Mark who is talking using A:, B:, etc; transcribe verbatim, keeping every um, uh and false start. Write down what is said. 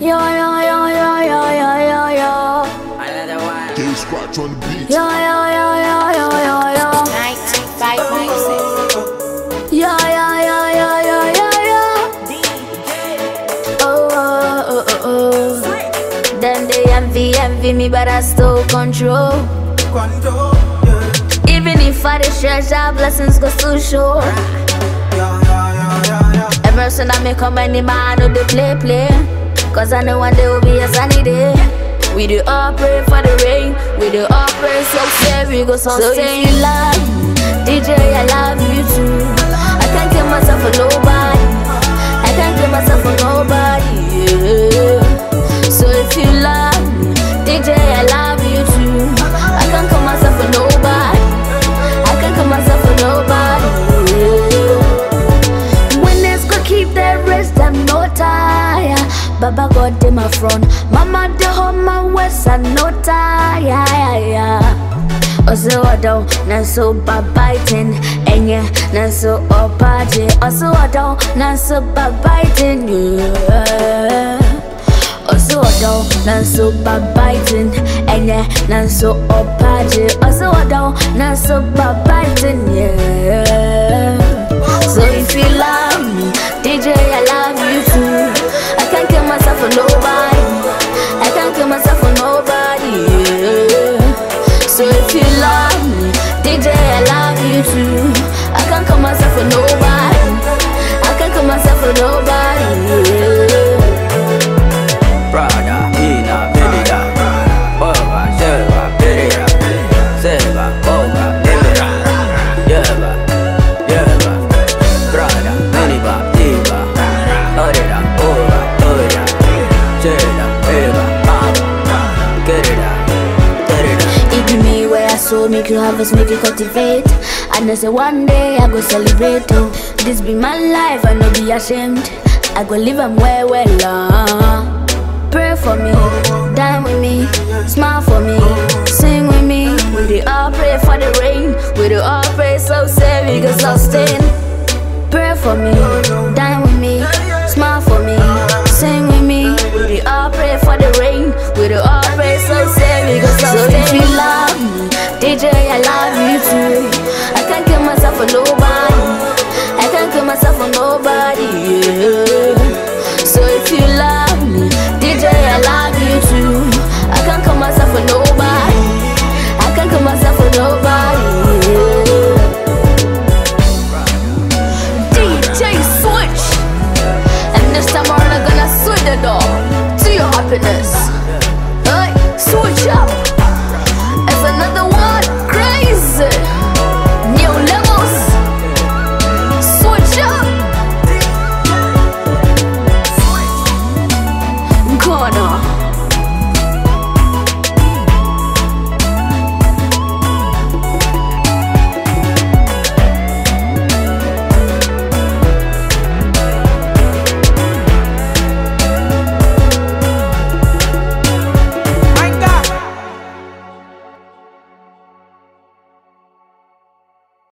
A: Yo, yo, yo, yo, yo, yo, yo, yo.
B: Another one.
C: K Scratch on the beat.
A: Yo, yo, yo, yo, yo, yo, yo.
D: ninety-five point six.
A: Yo, yo, yo, yo, yo, yo, yo. Oh, oh, oh, oh, oh. Then they envy, envy me, but I still control.
E: Control, yeah.
A: Even if I dey stretch out, blessings go still show.
E: Yeah, yeah, yeah, yeah, yeah.
A: Every person I make come any man who dey play, play. Cause I know one day will be a sunny day. We do all pray for the rain. We do all pray so say we go sustain. So if you love me, D J, I love you too. I can't kill myself for nobody. I can't kill myself for nobody, yeah. So if you love me, D J, I love you too. I can't kill myself for nobody. I can't kill myself for nobody, yeah. Winners go keep their rest, I'm no tire. Baba God in my front, Mama de home my west, I no tire, yeah, yeah. Also I don't, not so bad biting, and yeah, not so up party. Also I don't, not so bad biting, yeah. Also I don't, not so bad biting, and yeah, not so up party. Also I don't, not so bad biting, yeah. So if you love me, D J, I love you too. I can't kill myself for nobody. I can't kill myself for nobody, yeah. So if you love me, D J, I love you too. I can't kill myself for nobody. I can't kill myself for nobody, yeah.
B: Prada, Ina, Benida, Ova, Shelva, Pereira, Selva, Ova, Emira, Yeva, Yeva, Prada, Beniba, Diva, Orida, Ova, Oya, Jeda, Eva, Mama, Gerida, Gerida.
A: It be me where I sow, make you harvest, make you cultivate. And I say one day I go celebrate, oh. This be my life, I no be ashamed. I go live am well, well, uh. Pray for me, dine with me, smile for me, sing with me. We do all pray for the rain, we do all pray so say we go sustain. Pray for me, dine with me, smile for me, sing with me. We do all pray for the rain, we do all pray so say we go sustain. So if you love me, D J, I love you too. I can't kill myself for nobody. I can't kill myself for nobody, yeah. So if you love me, D J, I love you too. I can't kill myself for nobody. I can't kill myself for nobody, yeah. D J Switch, and this time I'm gonna switch the door to your happiness.